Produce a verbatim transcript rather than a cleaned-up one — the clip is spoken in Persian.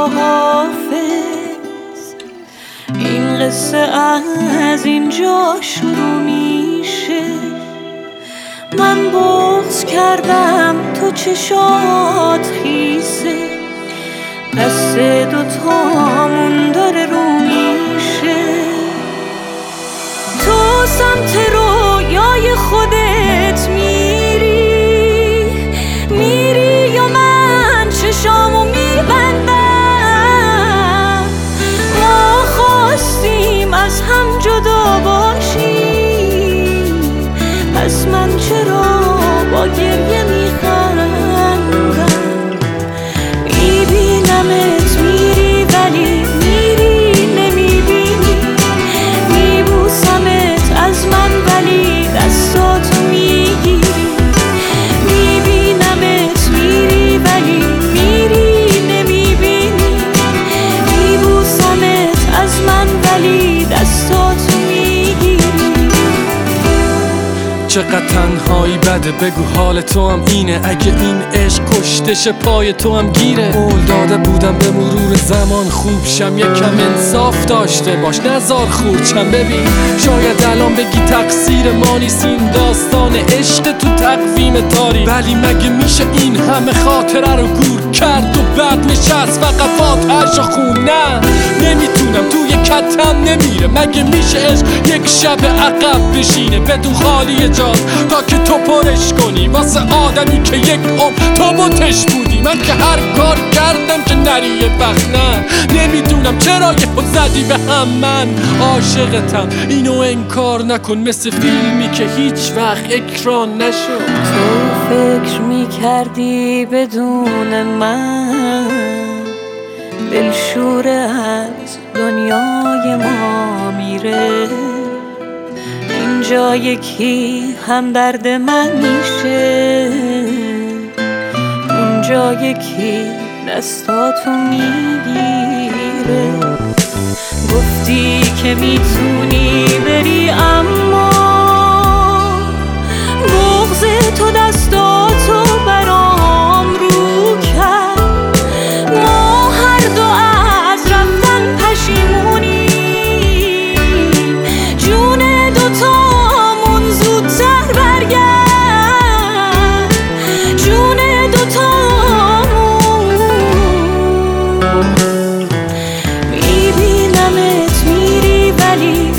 با حافظ. این قصه از اینجا شروع میشه. من بغض کردم تو چشات خیسه، دست دوتامون داره رو میشه. تو سمت رویای خودت میری میری یا من چشامو میبندم. ما خواستیم از هم جدا باشیم، پس من چرا با گریه میخندم؟ میبینمت میری ولی میری نمیبینی، میبوسمت از من ولی دستاتو میگیری. میبینمت میری ولی میری نمیبینی، میبوسمت از من ولی دستاتو میگیری. چقدر تنهایی بده، بگو حال تو هم اینه. اگه این عشق کشتش پای تو هم گیره. قول داده بودم به مرور زمان خوب شم، یکم انصاف داشته باش نزار خورچم. ببین شاید الان بگی تقصیر ما نیست این داستان عشق تو تقویم تاریخ، ولی مگه میشه این همه خاطره رو گور کرد و بعد نشست فقط فاتحه‌شو خون؟ نه نمیتونم، توی کتم نمیره. مگه میشه عشق یک شب عقب بشینه بدون خالی جا تا که تو پرش کنی واسه آدمی که یک عمر تو بتش بودی؟ من که هر کار کردم که نری یه وقت. نه نمیدونم چرا یه خود زدی به هم. من عاشقتم اینو انکار نکن، مثل فیلمی که هیچ وقت اکران نشد. تو فکر میکردی بدون من دلشوره از دنیای ما میره. اینجا یکی هم درد من میشه، اونجا یکی دستاتو میگیره. گفتی که میتونی بری اما بغض تو دستاتو برام رو کرد. ما هر دو از رفتن پشیمونیم، جون دوتامون زودتر برگرد، جون دوتامون. میبینمت میری ولی